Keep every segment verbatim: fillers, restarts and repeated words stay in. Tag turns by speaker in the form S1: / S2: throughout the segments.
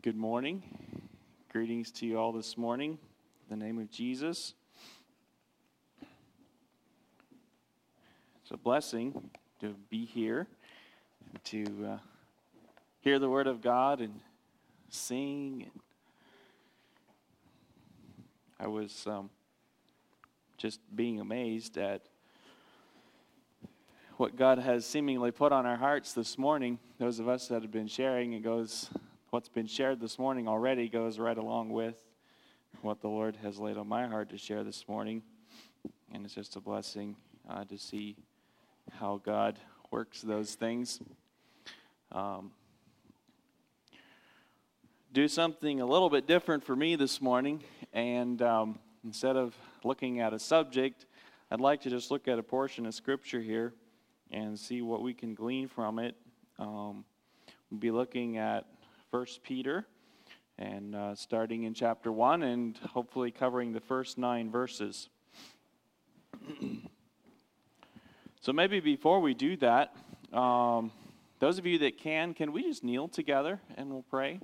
S1: Good morning. Greetings to you all this morning. In the name of Jesus. It's a blessing to be here, to uh, hear the Word of God and sing. And I was um, just being amazed at what God has seemingly put on our hearts this morning. Those of us that have been sharing, it goes, what's been shared this morning already goes right along with what the Lord has laid on my heart to share this morning. And it's just a blessing uh, to see how God works those things. Um, do something a little bit different for me this morning. And um, instead of looking at a subject, I'd like to just look at a portion of Scripture here and see what we can glean from it. Um, we'll be looking at First Peter, and uh, starting in chapter one, and hopefully covering the first nine verses. So maybe before we do that, um, those of you that can, can we just kneel together and we'll pray?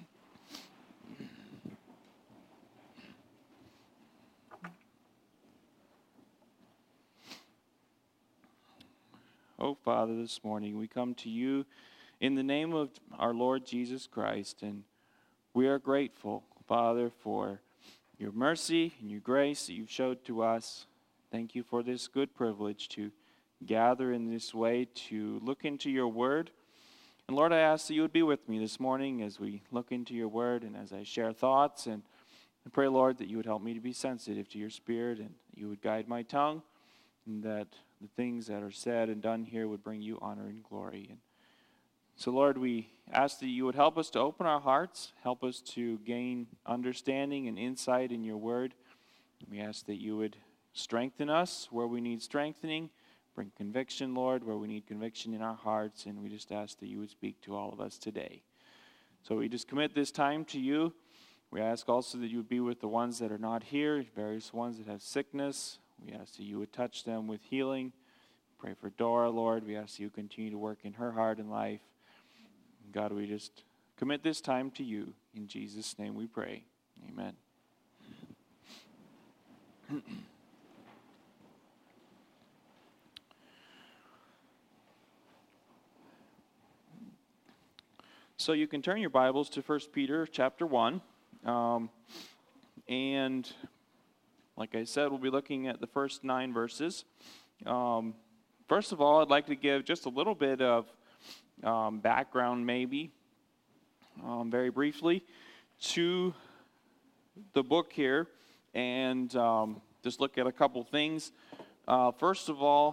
S1: Oh, Father, this morning we come to you in the name of our Lord Jesus Christ, and we are grateful, Father, for your mercy and your grace that you've showed to us. Thank you for this good privilege to gather in this way to look into your word. And Lord, I ask that you would be with me this morning as we look into your word and as I share thoughts. And I pray, Lord, that you would help me to be sensitive to your spirit and that you would guide my tongue, and that the things that are said and done here would bring you honor and glory. And so, Lord, we ask that you would help us to open our hearts, help us to gain understanding and insight in your word. We ask that you would strengthen us where we need strengthening, bring conviction, Lord, where we need conviction in our hearts, and we just ask that you would speak to all of us today. So we just commit this time to you. We ask also that you would be with the ones that are not here, various ones that have sickness. We ask that you would touch them with healing. Pray for Dora, Lord. We ask that you continue to work in her heart and life. God, we just commit this time to you. In Jesus' name we pray. Amen. So you can turn your Bibles to First Peter chapter one. Um, and like I said, we'll be looking at the first nine verses. Um, first of all, I'd like to give just a little bit of Um, background maybe, um, very briefly, to the book here, and um, just look at a couple things. Uh, first of all,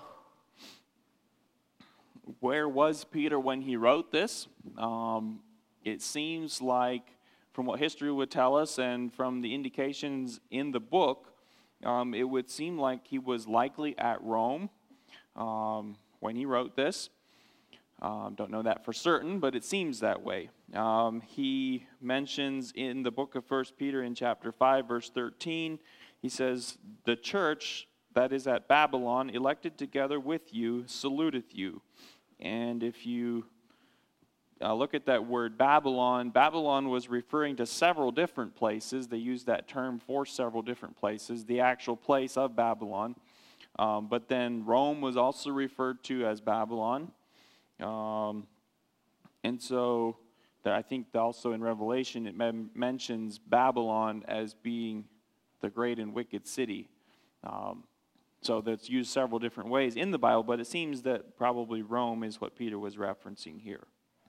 S1: where was Peter when he wrote this? Um, it seems like, from what history would tell us and from the indications in the book, um, it would seem like he was likely at Rome um, when he wrote this. Um, don't know that for certain, but it seems that way. Um, he mentions in the book of First Peter in chapter five, verse thirteen, he says, "The church that is at Babylon, elected together with you, saluteth you." And if you uh, look at that word Babylon, Babylon was referring to several different places. They used that term for several different places, the actual place of Babylon. Um, but then Rome was also referred to as Babylon. Um, and so that I think also in Revelation it mem- mentions Babylon as being the great and wicked city. Um, so that's used several different ways in the Bible, but it seems that probably Rome is what Peter was referencing here.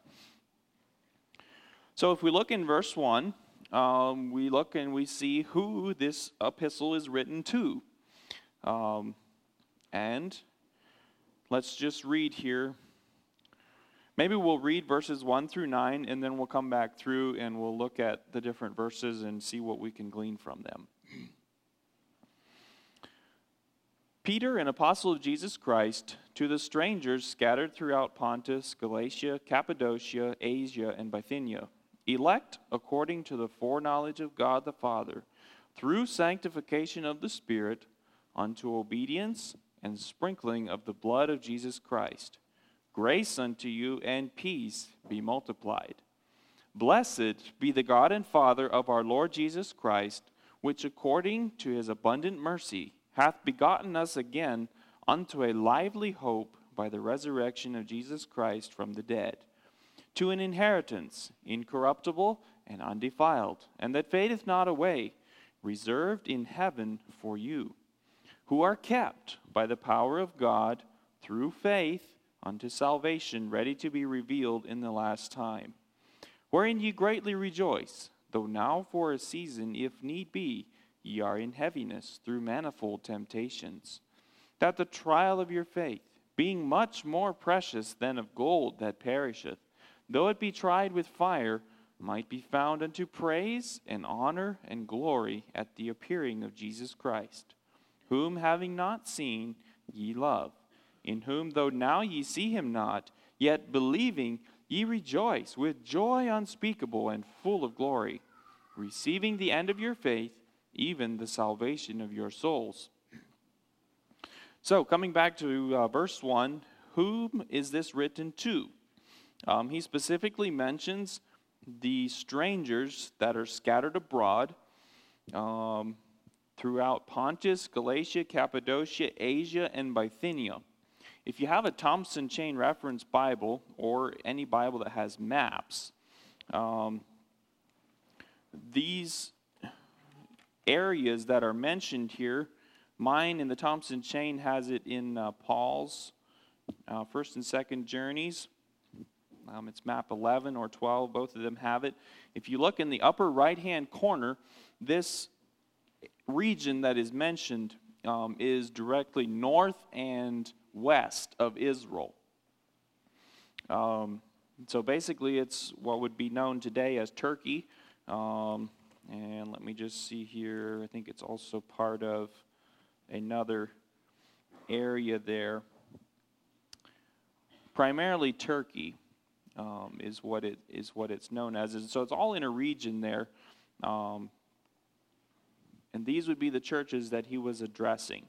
S1: So if we look in verse one, um, we look and we see who this epistle is written to. Um, and let's just read here. Maybe we'll read verses one through nine, and then we'll come back through and we'll look at the different verses and see what we can glean from them. Peter, an apostle of Jesus Christ, to the strangers scattered throughout Pontus, Galatia, Cappadocia, Asia, and Bithynia, elect according to the foreknowledge of God the Father, through sanctification of the Spirit, unto obedience and sprinkling of the blood of Jesus Christ. Grace unto you and peace be multiplied. Blessed be the God and Father of our Lord Jesus Christ, which according to his abundant mercy hath begotten us again unto a lively hope by the resurrection of Jesus Christ from the dead, to an inheritance incorruptible and undefiled, and that fadeth not away, reserved in heaven for you, who are kept by the power of God through faith unto salvation, ready to be revealed in the last time. Wherein ye greatly rejoice, though now for a season, if need be, ye are in heaviness through manifold temptations, that the trial of your faith, being much more precious than of gold that perisheth, though it be tried with fire, might be found unto praise and honor and glory at the appearing of Jesus Christ, whom having not seen ye love, in whom though now ye see him not, yet believing ye rejoice with joy unspeakable and full of glory, receiving the end of your faith, even the salvation of your souls. So, coming back to uh, verse one, whom is this written to? Um, he specifically mentions the strangers that are scattered abroad um, throughout Pontus, Galatia, Cappadocia, Asia, and Bithynia. If you have a Thompson Chain Reference Bible or any Bible that has maps, um, these areas that are mentioned here, mine in the Thompson Chain has it in uh, Paul's uh, first and second journeys. Um, it's map eleven or twelve, both of them have it. If you look in the upper right-hand corner, this region that is mentioned um, is directly north and west of Israel. Um, so basically it's what would be known today as Turkey. Um, and let me just see here. I think it's also part of another area there. Primarily Turkey um, is what it is what it's known as. And so it's all in a region there. Um, and these would be the churches that he was addressing.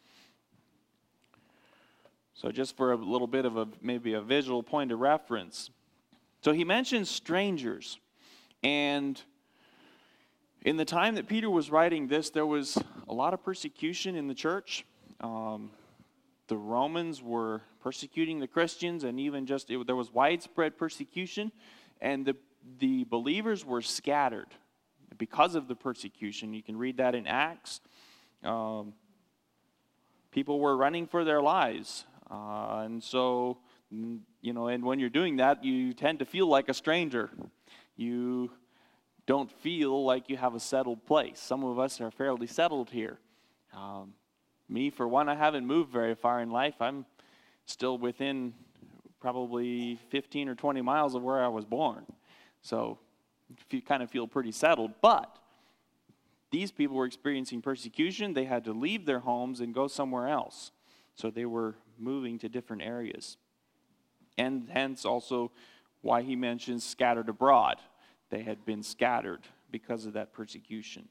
S1: So just for a little bit of a maybe a visual point of reference. So he mentions strangers. And in the time that Peter was writing this, there was a lot of persecution in the church. Um, the Romans were persecuting the Christians, and even just it, there was widespread persecution. And the, the believers were scattered because of the persecution. You can read that in Acts. Um, people were running for their lives. Uh, and so, you know, and when you're doing that, you tend to feel like a stranger. You don't feel like you have a settled place. Some of us are fairly settled here. Um, me, for one, I haven't moved very far in life. I'm still within probably fifteen or twenty miles of where I was born. So you kind of feel pretty settled. But these people were experiencing persecution. They had to leave their homes and go somewhere else. So they were moving to different areas. And hence also why he mentions scattered abroad. They had been scattered because of that persecution.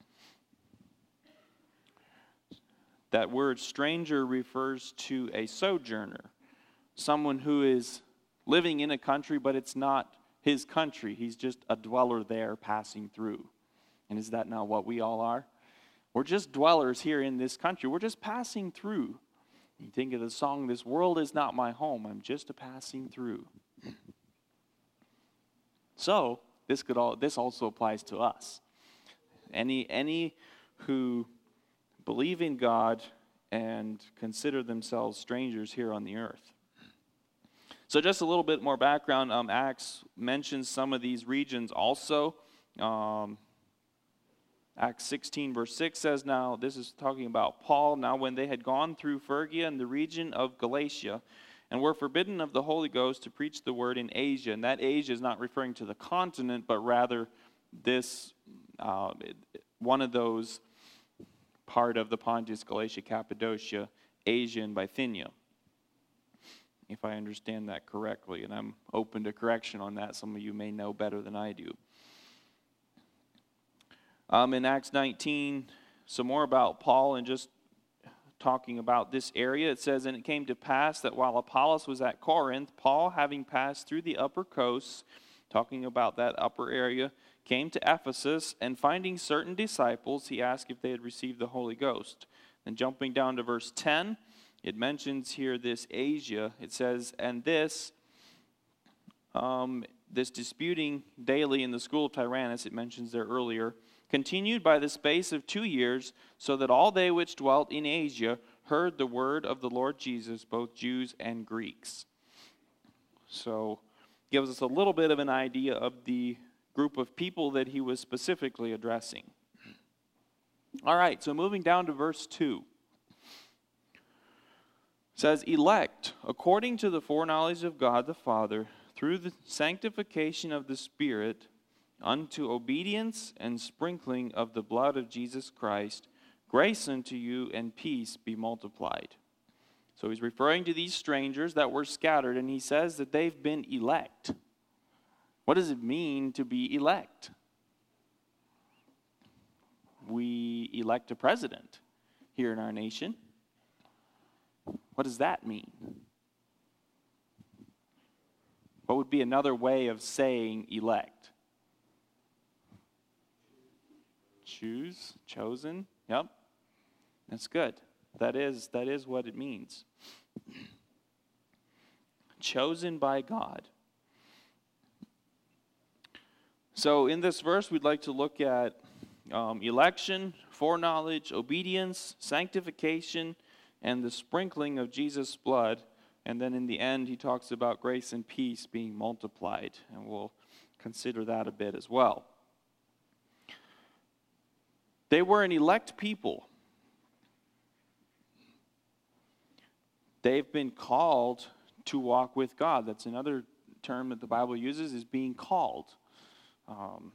S1: That word stranger refers to a sojourner, someone who is living in a country, but it's not his country. He's just a dweller there passing through. And is that not what we all are? We're just dwellers here in this country. We're just passing through. You think of the song, "This world is not my home. I'm just a passing through." So this could all this also applies to us. Any any who believe in God and consider themselves strangers here on the earth. So just a little bit more background. Um, Acts mentions some of these regions also. Um, Acts sixteen verse six says, now this is talking about Paul. Now when they had gone through Phrygia and the region of Galatia, and were forbidden of the Holy Ghost to preach the word in Asia. And that Asia is not referring to the continent, but rather this, uh, one of those part of the Pontus, Galatia, Cappadocia, Asia, and Bithynia. If I understand that correctly, and I'm open to correction on that. Some of you may know better than I do. Um, in Acts nineteen, some more about Paul and just talking about this area. It says, and it came to pass that while Apollos was at Corinth, Paul, having passed through the upper coasts, talking about that upper area, came to Ephesus, and finding certain disciples, he asked if they had received the Holy Ghost. And jumping down to verse ten, it mentions here this Asia. It says, and this, um, this disputing daily in the school of Tyrannus, it mentions there earlier, continued by the space of two years, so that all they which dwelt in Asia heard the word of the Lord Jesus, both Jews and Greeks. So, gives us a little bit of an idea of the group of people that he was specifically addressing. All right, so moving down to verse two. It says, elect, according to the foreknowledge of God the Father, through the sanctification of the Spirit, unto obedience and sprinkling of the blood of Jesus Christ, grace unto you and peace be multiplied. So he's referring to these strangers that were scattered, and he says that they've been elect. What does it mean to be elect? We elect a president here in our nation. What does that mean? What would be another way of saying elect? Choose, chosen. Yep. That's good. That is that is what it means. Chosen by God. So in this verse, we'd like to look at um, election, foreknowledge, obedience, sanctification, and the sprinkling of Jesus' blood. And then in the end, he talks about grace and peace being multiplied. And we'll consider that a bit as well. They were an elect people. They've been called to walk with God. That's another term that the Bible uses, is being called. Um,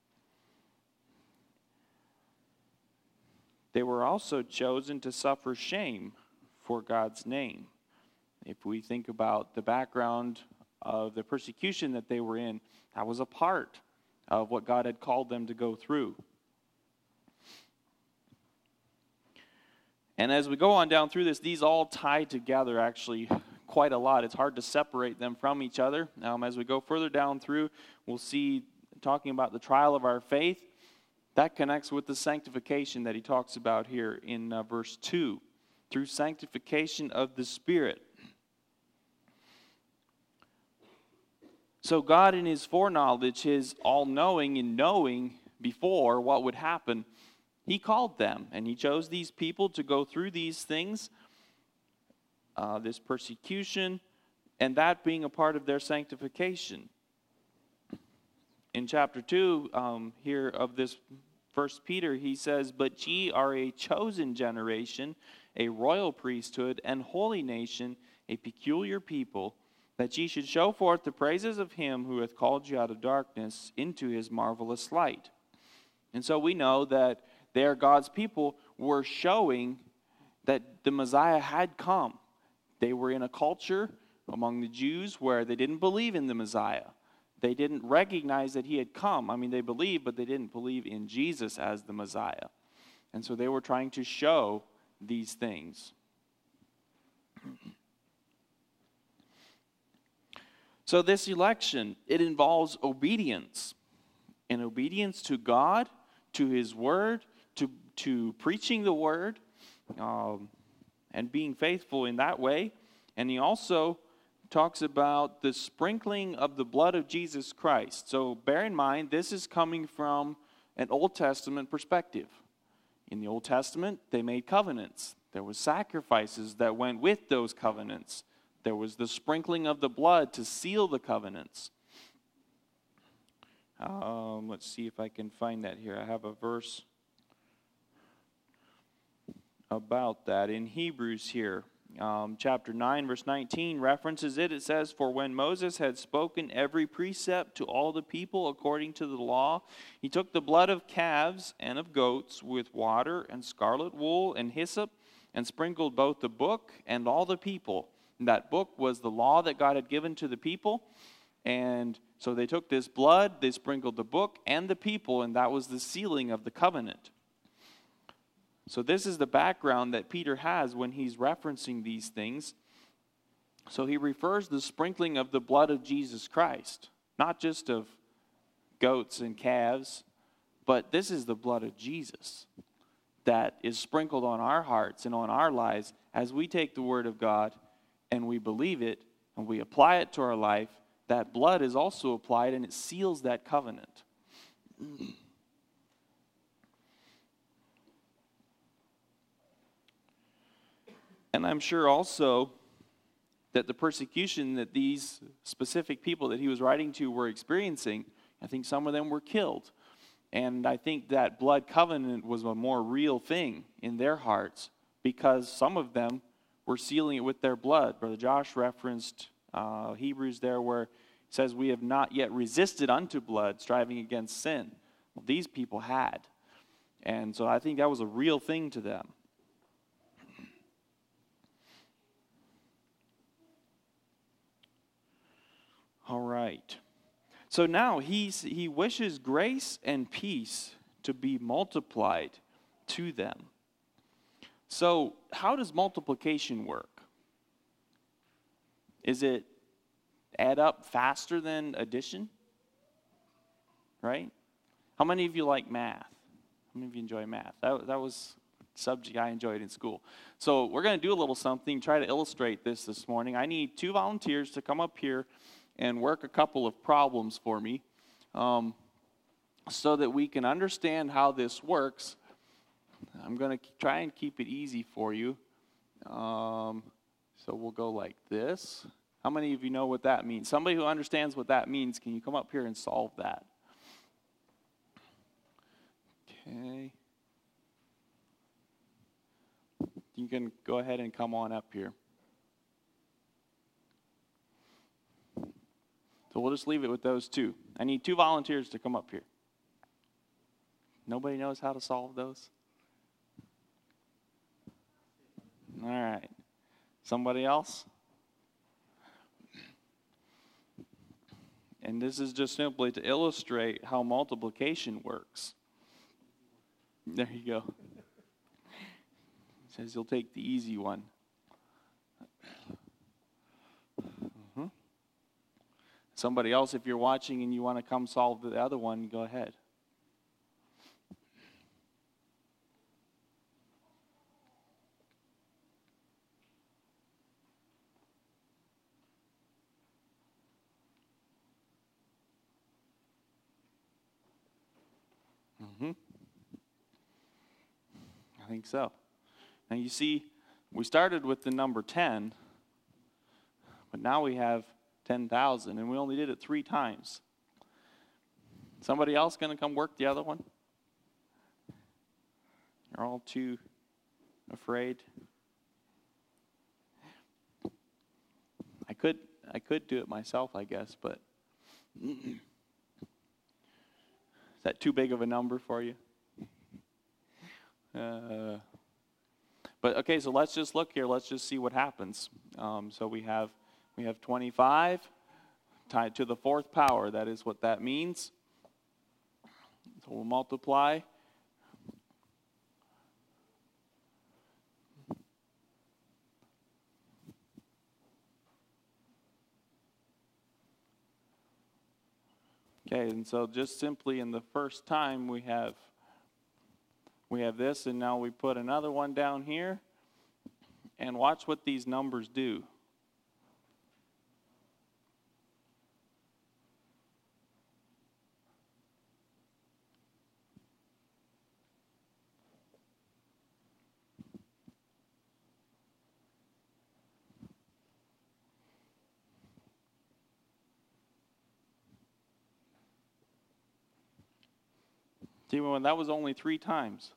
S1: they were also chosen to suffer shame for God's name. If we think about the background of the persecution that they were in, that was a part of what God had called them to go through. And as we go on down through this, these all tie together actually quite a lot. It's hard to separate them from each other. Um, as we go further down through, we'll see, talking about the trial of our faith, that connects with the sanctification that he talks about here in uh, verse two. Through sanctification of the Spirit. So God in his foreknowledge, his all-knowing and knowing before what would happen, he called them, and he chose these people to go through these things, uh, this persecution, and that being a part of their sanctification. In chapter two, um, here of this First Peter, he says, but ye are a chosen generation, a royal priesthood, and holy nation, a peculiar people, that ye should show forth the praises of him who hath called you out of darkness into his marvelous light. And so we know that there God's people were showing that the Messiah had come. They were in a culture among the Jews where they didn't believe in the Messiah. They didn't recognize that he had come. I mean, they believed, but they didn't believe in Jesus as the Messiah. And so they were trying to show these things. So this election, it involves obedience. And obedience to God, to his word, to, to preaching the word, um, and being faithful in that way. And he also talks about the sprinkling of the blood of Jesus Christ. So bear in mind, this is coming from an Old Testament perspective. In the Old Testament, they made covenants. There were sacrifices that went with those covenants. There was the sprinkling of the blood to seal the covenants. Um, let's see if I can find that here. I have a verse about that in Hebrews here. Um, chapter nine, verse nineteen references it. It says, for when Moses had spoken every precept to all the people according to the law, he took the blood of calves and of goats with water and scarlet wool and hyssop and sprinkled both the book and all the people. And that book was the law that God had given to the people. And so they took this blood, they sprinkled the book and the people, and that was the sealing of the covenant. So this is the background that Peter has when he's referencing these things. So he refers the sprinkling of the blood of Jesus Christ. not just of goats and calves, but this is the blood of Jesus that is sprinkled on our hearts and on our lives as we take the Word of God and we believe it and we apply it to our life. That blood is also applied and it seals that covenant. And I'm sure also that the persecution that these specific people that he was writing to were experiencing, I think some of them were killed. And I think that blood covenant was a more real thing in their hearts because some of them were sealing it with their blood. Brother Josh referenced uh, Hebrews there where it says, we have not yet resisted unto blood, striving against sin. Well, these people had. And so I think that was a real thing to them. All right. So now he's, he wishes grace and peace to be multiplied to them. So how does multiplication work? Is it add up faster than addition? Right? How many of you like math? How many of you enjoy math? That, that was a subject I enjoyed in school. So we're going to do a little something, try to illustrate this this morning. I need two volunteers to come up here and work a couple of problems for me um, so that we can understand how this works. I'm going to try and keep it easy for you. Um, so we'll go like this. How many of you know what that means? Somebody who understands what that means, can you come up here and solve that? Okay. You can go ahead and come on up here. So we'll just leave it with those two. I need two volunteers to come up here. Nobody knows how to solve those? All right. Somebody else? And this is just simply to illustrate how multiplication works. There you go. It says you'll take the easy one. Mm-hmm. Somebody else, if you're watching and you want to come solve the other one, go ahead. Mm-hmm. I think so. Now you see, we started with the number ten, but now we have ten thousand, and we only did it three times. Somebody else going to come work the other one? You're all too afraid. I could, I could do it myself, I guess, but is that too big of a number for you? Uh, but okay, so let's just look here. Let's just see what happens. Um, so we have we have twenty-five tied to the fourth power. That is what that means. So we'll multiply. Okay, and so just simply in the first time we have we have this, and now we put another one down here, and watch what these numbers do. See, when that was only three times.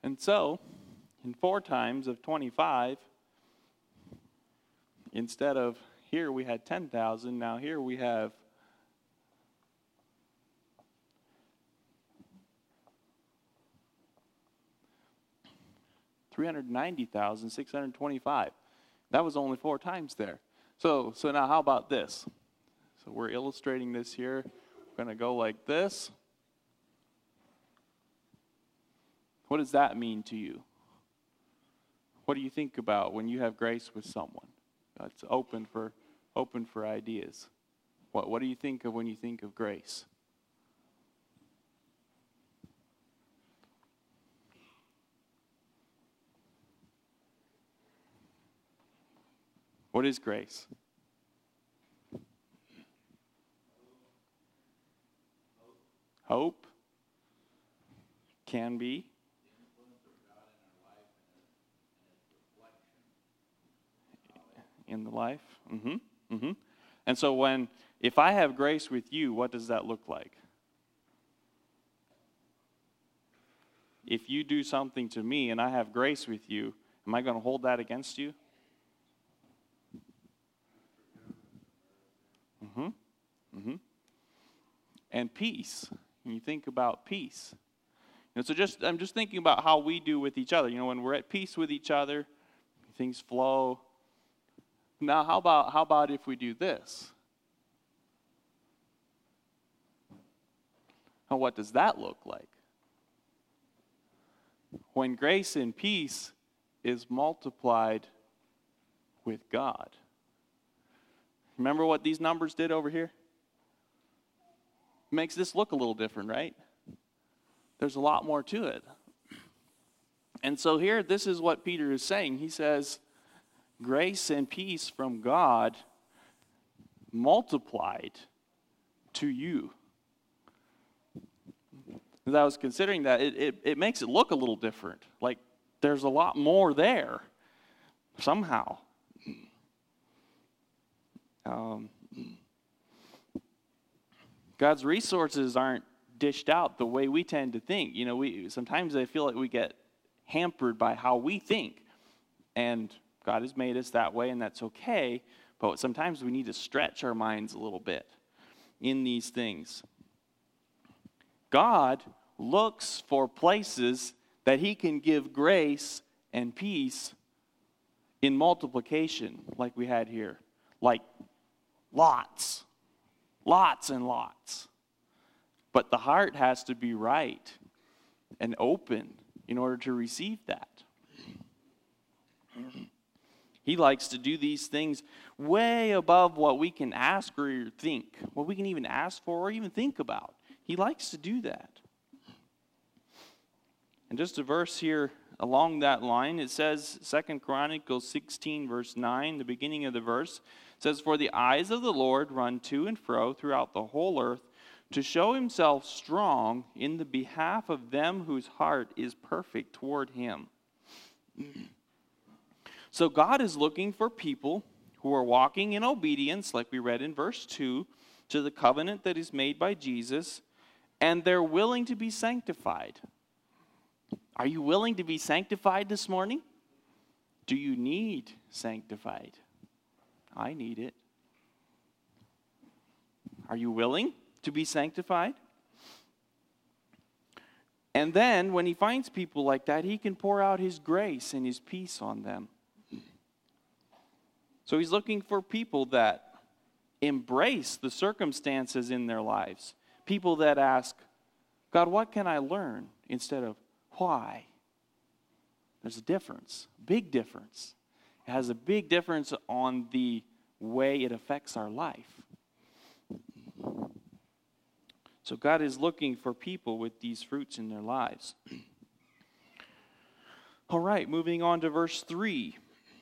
S1: And so, in four times of twenty-five, instead of here we had ten thousand, now here we have three hundred ninety thousand six hundred twenty-five. That was only four times there. So, so now how about this? So we're illustrating this here. We're going to go like this. What does that mean to you? What do you think about when you have grace with someone? It's open for open for ideas. What what do you think of when you think of grace? What is grace? Hope. Can be. In the life. Mm-hmm. Mm-hmm. And so when, if I have grace with you, what does that look like? If you do something to me and I have grace with you, am I going to hold that against you? Mm-hmm. Mm-hmm. And peace. When you think about peace. And so just I'm just thinking about how we do with each other. You know, when we're at peace with each other, things flow. Now, how about how about if we do this? Now, what does that look like? When grace and peace is multiplied with God. Remember what these numbers did over here? Makes this look a little different, right? There's a lot more to it. And so here, this is what Peter is saying. He says, grace and peace from God multiplied to you. As I was considering that, it, it, it makes it look a little different. Like there's a lot more there somehow. Um, God's resources aren't dished out the way we tend to think. You know, we sometimes I feel like we get hampered by how we think. And God has made us that way, and that's okay. But sometimes we need to stretch our minds a little bit in these things. God looks for places that he can give grace and peace in multiplication, like we had here. Like lots. Lots and lots. But the heart has to be right and open in order to receive that. He likes to do these things way above what we can ask or think, what we can even ask for or even think about. He likes to do that. And just a verse here along that line, it says, Second Chronicles sixteen, verse nine, the beginning of the verse, says, "For the eyes of the Lord run to and fro throughout the whole earth, to show himself strong in the behalf of them whose heart is perfect toward him." So God is looking for people who are walking in obedience, like we read in verse two, to the covenant that is made by Jesus, and they're willing to be sanctified. Are you willing to be sanctified this morning? Do you need sanctified? I need it. Are you willing to be sanctified? And then, when he finds people like that, he can pour out his grace and his peace on them. So he's looking for people that embrace the circumstances in their lives. People that ask, God, what can I learn? Instead of, why? There's a difference, big difference. It has a big difference on the way it affects our life. So God is looking for people with these fruits in their lives. All right, moving on to verse three.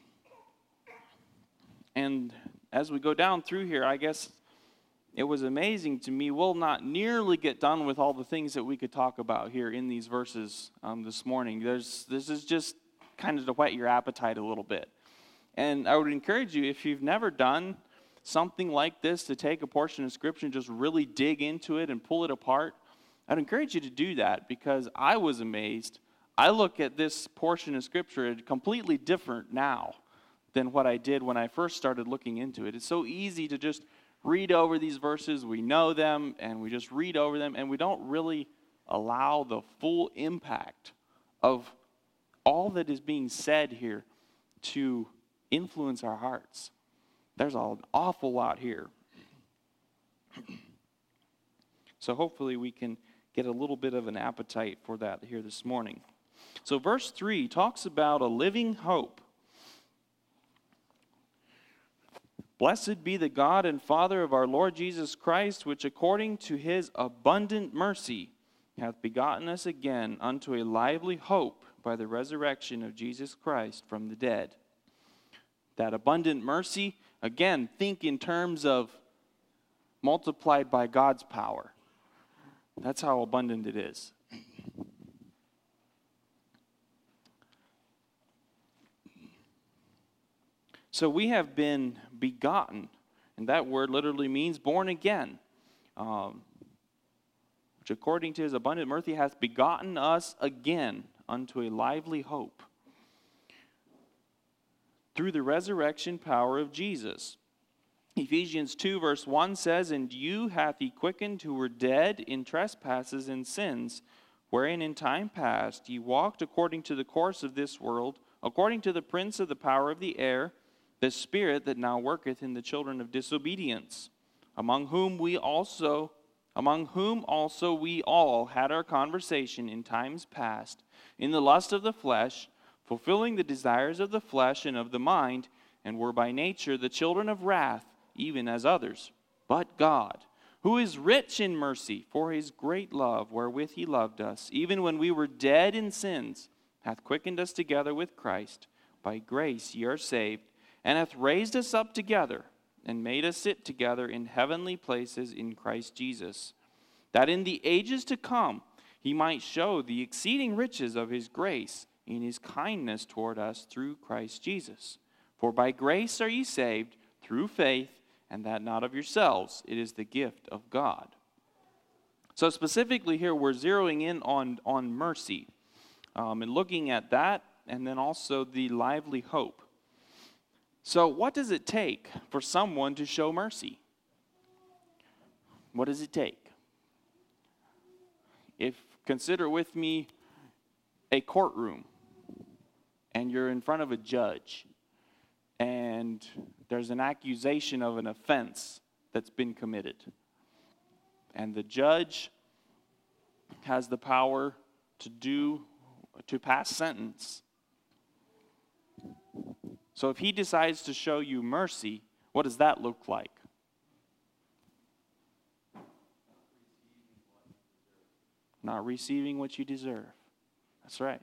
S1: And as we go down through here, I guess it was amazing to me. We'll not nearly get done with all the things that we could talk about here in these verses um, this morning. There's, this is just kind of to whet your appetite a little bit. And I would encourage you, if you've never done something like this, to take a portion of Scripture and just really dig into it and pull it apart, I'd encourage you to do that, because I was amazed I look at this portion of Scripture completely different now than what I did when I first started looking into it. It's so easy to just read over these verses. We know them, and we just read over them, and we don't really allow the full impact of all that is being said here to influence our hearts. There's an awful lot here. So hopefully we can get a little bit of an appetite for that here this morning. So verse three talks about a living hope. Blessed be the God and Father of our Lord Jesus Christ, which according to his abundant mercy hath begotten us again unto a lively hope by the resurrection of Jesus Christ from the dead. That abundant mercy, again, think in terms of multiplied by God's power. That's how abundant it is. So we have been begotten, and that word literally means born again, um, which according to his abundant mercy hath begotten us again unto a lively hope through the resurrection power of Jesus. Ephesians two verse one says, And you hath he quickened who were dead in trespasses and sins, wherein in time past ye walked according to the course of this world, according to the prince of the power of the air, the spirit that now worketh in the children of disobedience, among whom we also, among whom also we all had our conversation in times past, in the lust of the flesh, fulfilling the desires of the flesh and of the mind, and were by nature the children of wrath, even as others. But God, who is rich in mercy, for his great love wherewith he loved us, even when we were dead in sins, hath quickened us together with Christ. By grace ye are saved, and hath raised us up together, and made us sit together in heavenly places in Christ Jesus, that in the ages to come he might show the exceeding riches of his grace in his kindness toward us through Christ Jesus. For by grace are ye saved, through faith, and that not of yourselves. It is the gift of God. So specifically here, we're zeroing in on, on mercy, um, and looking at that, and then also the lively hope. So what does it take for someone to show mercy? What does it take? If, consider with me a courtroom, and you're in front of a judge, and there's an accusation of an offense that's been committed. And the judge has the power to do, to pass sentence. So if he decides to show you mercy, what does that look like? Not receiving what you deserve. That's right.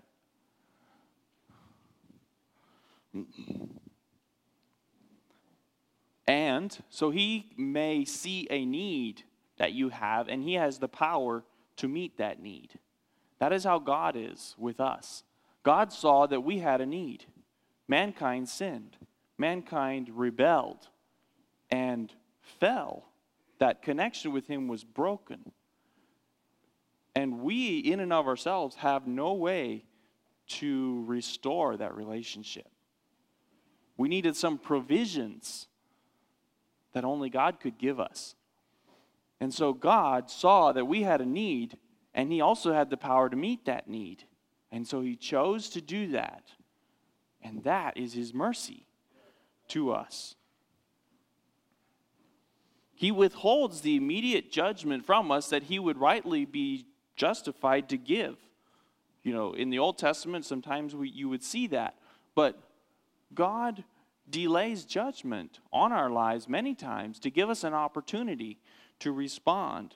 S1: And so he may see a need that you have, and he has the power to meet that need. That is how God is with us. God saw that we had a need. Mankind sinned. Mankind rebelled and fell. That connection with him was broken. And we, in and of ourselves, have no way to restore that relationship. We needed some provisions that only God could give us. And so God saw that we had a need, and he also had the power to meet that need. And so he chose to do that. And that is his mercy to us. He withholds the immediate judgment from us that he would rightly be justified to give. You know, in the Old Testament, sometimes we, you would see that. But God delays judgment on our lives many times to give us an opportunity to respond.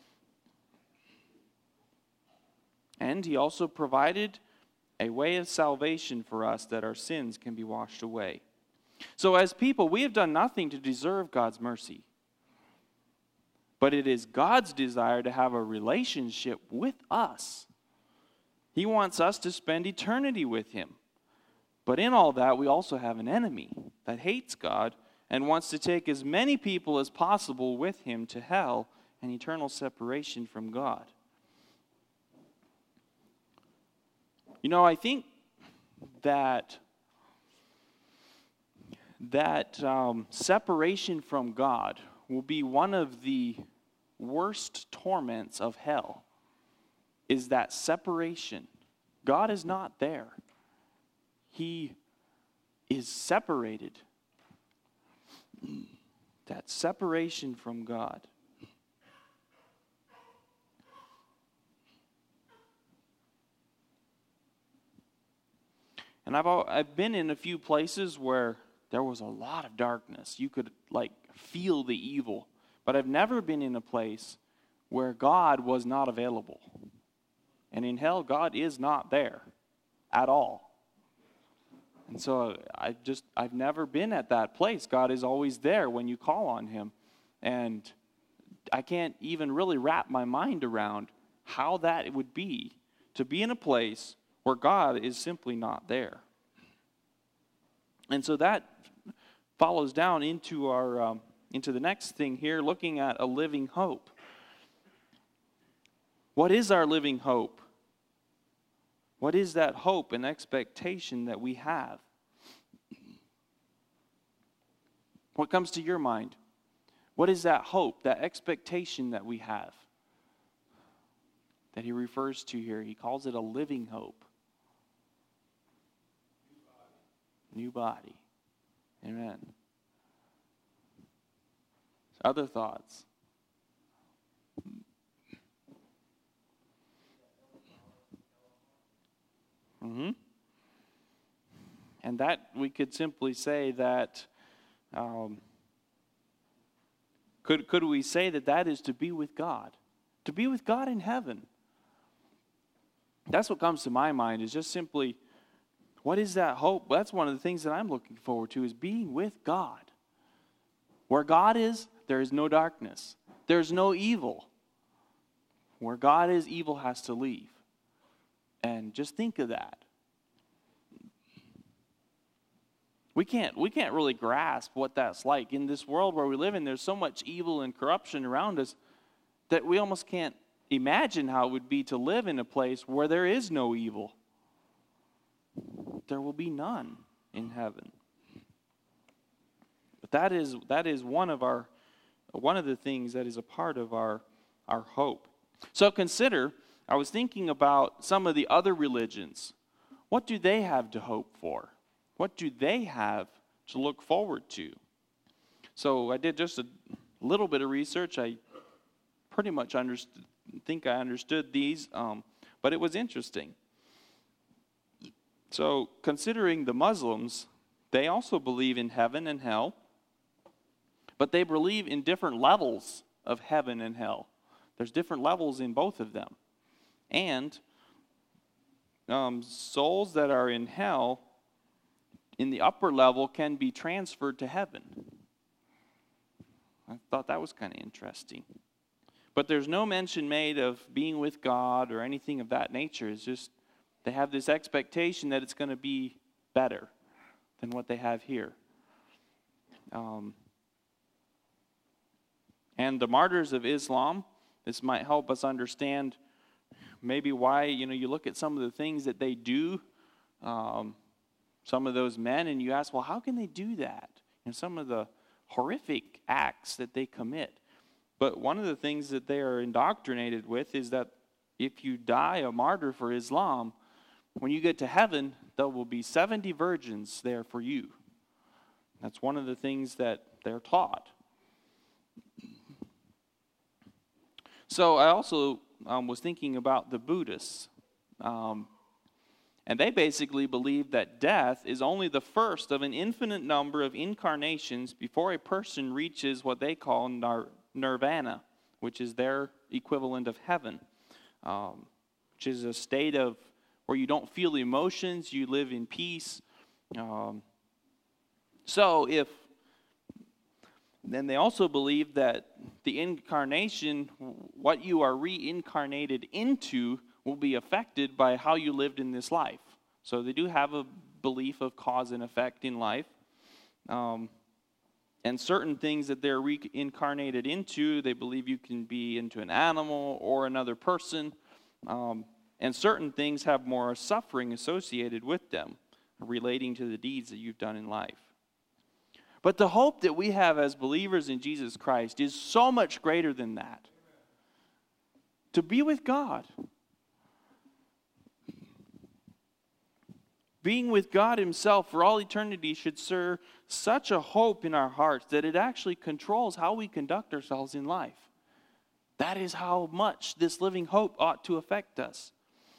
S1: And he also provided a way of salvation for us that our sins can be washed away. So as people, we have done nothing to deserve God's mercy. But it is God's desire to have a relationship with us. He wants us to spend eternity with him. But in all that, we also have an enemy that hates God and wants to take as many people as possible with him to hell and eternal separation from God. You know, I think that that um, separation from God will be one of the worst torments of hell, is that separation. God is not there. He is separated. That separation from God. And I've I've been in a few places where there was a lot of darkness. You could like feel the evil. But I've never been in a place where God was not available. And in hell, God is not there at all. And so I just I've never been at that place. God is always there when you call on him. And I can't even really wrap my mind around how that would be to be in a place where God is simply not there. And so that follows down into our um, into the next thing here, looking at a living hope. What is our living hope? What is that hope and expectation that we have? What comes to your mind? What is that hope, that expectation that we have that he refers to here? He calls it a living hope. New body. Amen. Other thoughts? Mm-hmm. And that we could simply say that, um, could could we say that that is to be with God? To be with God in heaven. That's what comes to my mind, is just simply, what is that hope? That's one of the things that I'm looking forward to, is being with God. Where God is, there is no darkness. There's no evil. Where God is, evil has to leave. And just think of that. We can't, we can't really grasp what that's like. In this world where we live in, there's so much evil and corruption around us that we almost can't imagine how it would be to live in a place where there is no evil. There will be none in heaven. But that is that is one of our one of the things that is a part of our our hope. So consider, I was thinking about some of the other religions. What do they have to hope for? What do they have to look forward to? So I did just a little bit of research. I pretty much understood, think I understood these, um, but it was interesting. So considering the Muslims, they also believe in heaven and hell, but they believe in different levels of heaven and hell. There's different levels in both of them. And um, souls that are in hell, in the upper level, can be transferred to heaven. I thought that was kind of interesting. But there's no mention made of being with God or anything of that nature. It's just they have this expectation that it's going to be better than what they have here. Um, and the martyrs of Islam, this might help us understand maybe why, you know, you look at some of the things that they do, um, some of those men, and you ask, well, how can they do that? And some of the horrific acts that they commit. But one of the things that they are indoctrinated with is that if you die a martyr for Islam, when you get to heaven, there will be seventy virgins there for you. That's one of the things that they're taught. So I also um, was thinking about the Buddhists. Um, and they basically believe that death is only the first of an infinite number of incarnations before a person reaches what they call nar- nirvana, which is their equivalent of heaven, um, which is a state of where you don't feel emotions, you live in peace. Um, so if, then they also believe that the incarnation, what you are reincarnated into, will be affected by how you lived in this life. So they do have a belief of cause and effect in life. Um, and certain things that they're reincarnated into, they believe you can be into an animal or another person. Um, and certain things have more suffering associated with them, relating to the deeds that you've done in life. But the hope that we have as believers in Jesus Christ is so much greater than that. To be with God. Being with God Himself for all eternity should stir such a hope in our hearts that it actually controls how we conduct ourselves in life. That is how much this living hope ought to affect us.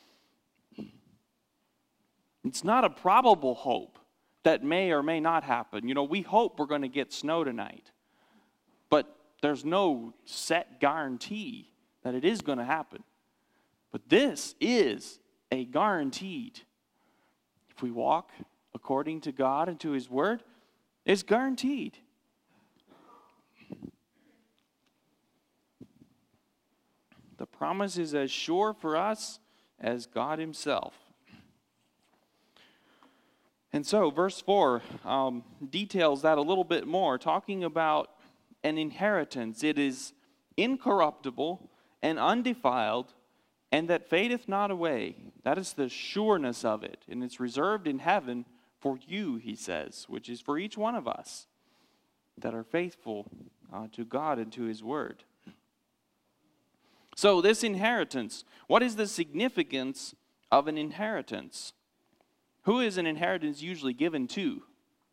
S1: It's not a probable hope that may or may not happen. You know, we hope we're going to get snow tonight. But there's no set guarantee that it is going to happen. But this is a guaranteed. If we walk according to God and to His Word, it's guaranteed. The promise is as sure for us as God Himself. And so, verse four um, details that a little bit more, talking about an inheritance. It is incorruptible and undefiled, and that fadeth not away. That is the sureness of it. And it's reserved in heaven for you, he says, which is for each one of us that are faithful uh, to God and to His Word. So this inheritance, what is the significance of an inheritance? Who is an inheritance usually given to?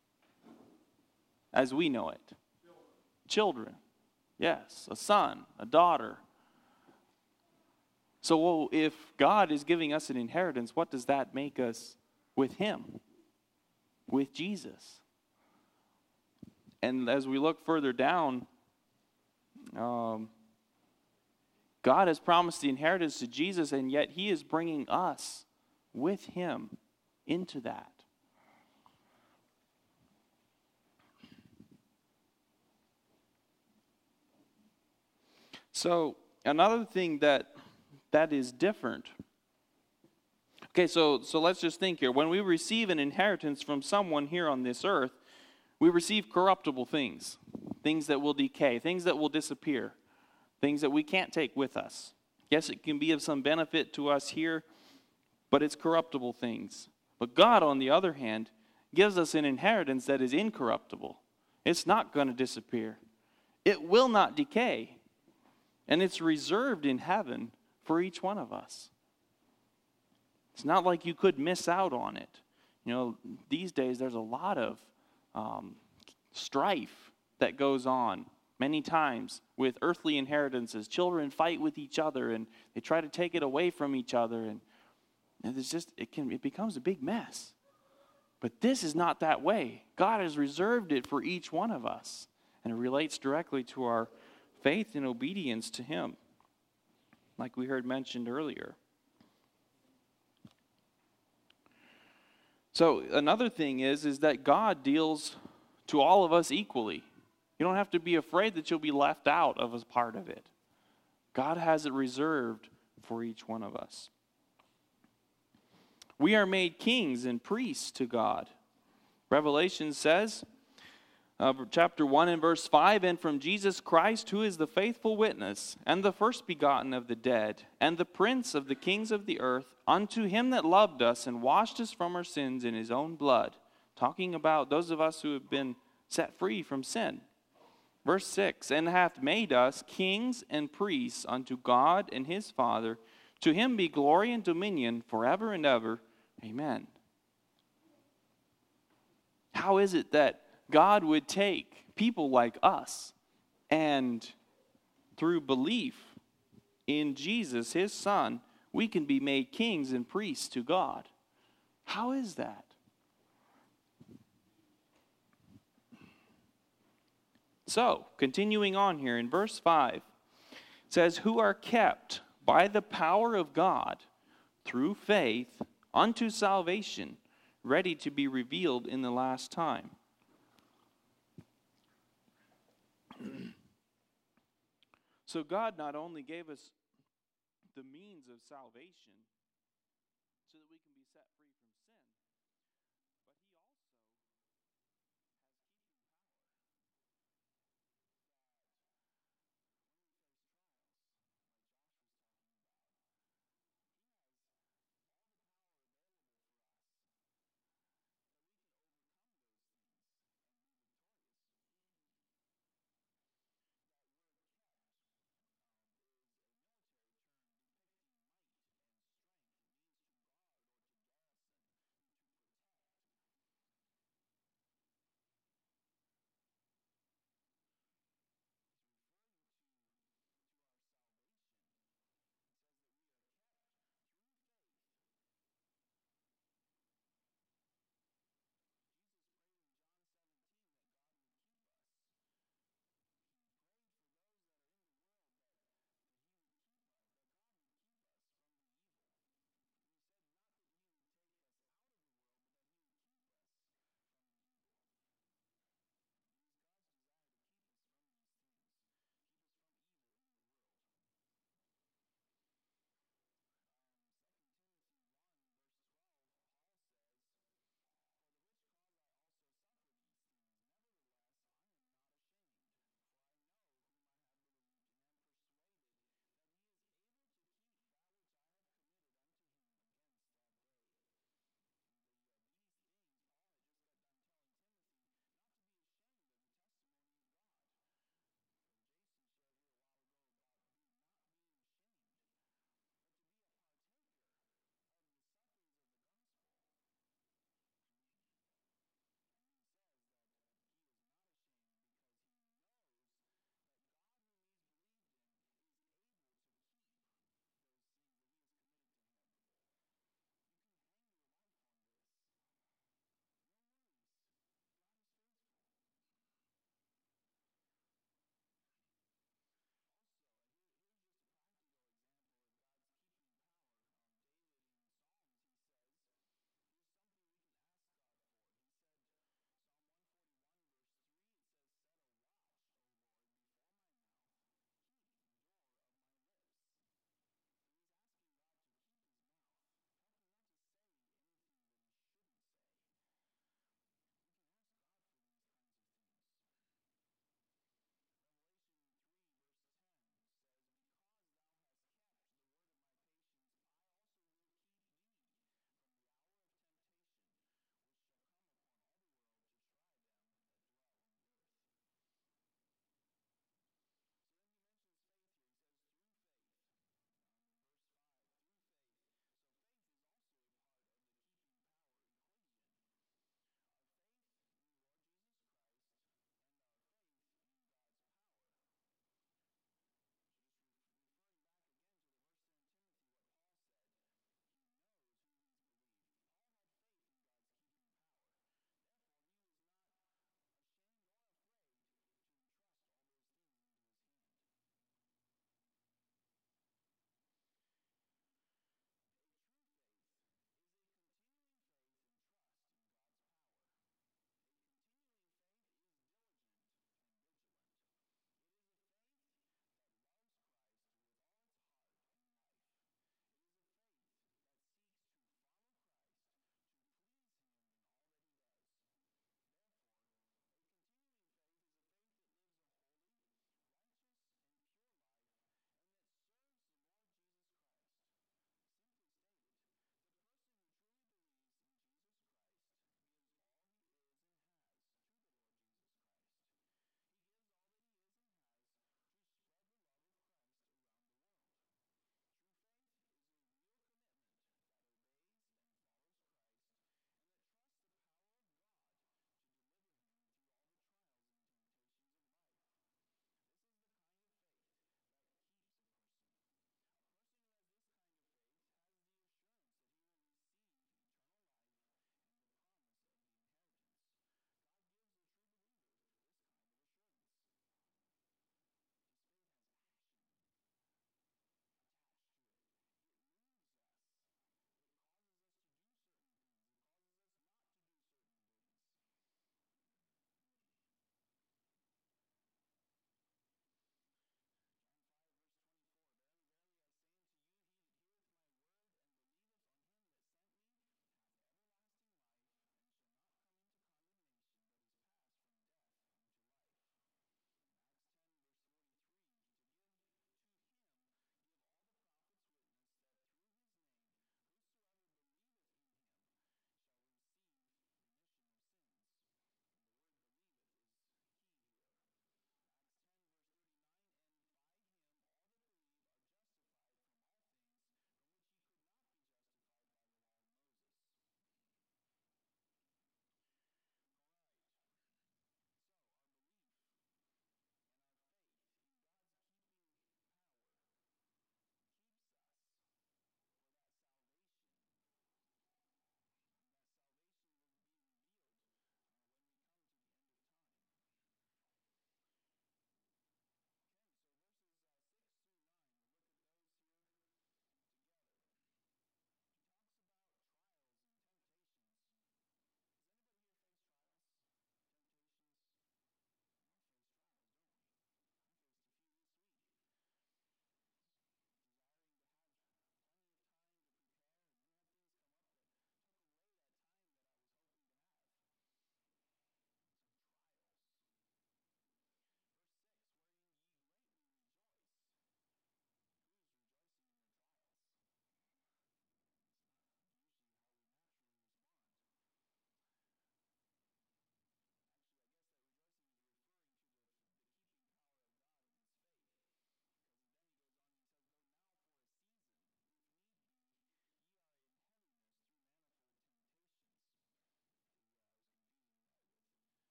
S1: As we know it. Children. Yes, a son, a daughter. So well, if God is giving us an inheritance, what does that make us with Him? With Jesus. And as we look further down, um, God has promised the inheritance to Jesus, and yet He is bringing us with Him into that. So, another thing that that is different. Okay, so, so let's just think here. When we receive an inheritance from someone here on this earth, we receive corruptible things, things that will decay, things that will disappear, things that we can't take with us. Yes, it can be of some benefit to us here, but it's corruptible things. But God, on the other hand, gives us an inheritance that is incorruptible. It's not going to disappear. It will not decay. And it's reserved in heaven for each one of us. It's not like you could miss out on it. You know, these days there's a lot of um, strife that goes on many times with earthly inheritances. Children fight with each other and they try to take it away from each other, and, and it's just it can it becomes a big mess. But this is not that way. God has reserved it for each one of us, and it relates directly to our faith and obedience to Him, like we heard mentioned earlier. So another thing is, is that God deals to all of us equally. You don't have to be afraid that you'll be left out of a part of it. God has it reserved for each one of us. We are made kings and priests to God. Revelation says, Uh, chapter one and verse five, and from Jesus Christ, who is the faithful witness, and the first begotten of the dead, and the prince of the kings of the earth, unto Him that loved us and washed us from our sins in His own blood. Talking about those of us who have been set free from sin. Verse six, and hath made us kings and priests unto God and His Father. To Him be glory and dominion forever and ever. Amen. How is it that God would take people like us and through belief in Jesus, His Son, we can be made kings and priests to God? How is that? So, continuing on here in verse five, it says, who are kept by the power of God through faith unto salvation, ready to be revealed in the last time. So God not only gave us the means of salvation,